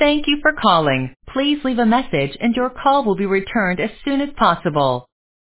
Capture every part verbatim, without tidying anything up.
Thank you for calling. Please leave a message and your call will be returned as soon as possible.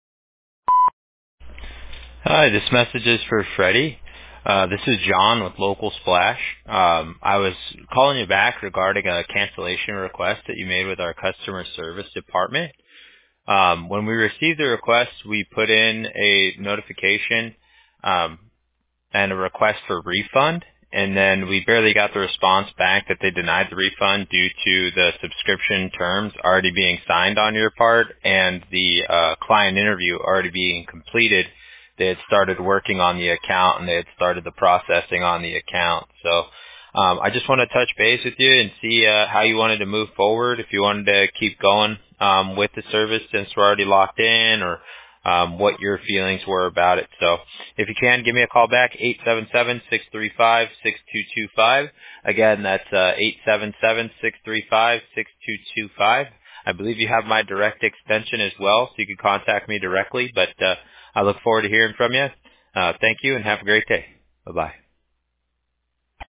Hi, this message is for Freddie. Uh, this is John with Local Splash. Um, I was calling you back regarding a cancellation request that you made with our customer service department. Um, when we received the request, we put in a notification um, and a request for refund, and then we barely got the response back that they denied the refund due to the subscription terms already being signed on your part and the uh, client interview already being completed. They had started working on the account and they had started the processing on the account. So um, I just want to touch base with you and see uh, how you wanted to move forward, if you wanted to keep going um, with the service since we're already locked in, or um, what your feelings were about it. So if you can, give me a call back, eight seven seven, six three five, six two two five. Again, that's uh, eight seven seven, six three five, six two two five. I believe you have my direct extension as well, so you can contact me directly, but uh, I look forward to hearing from you. Uh, thank you and have a great day. Bye-bye.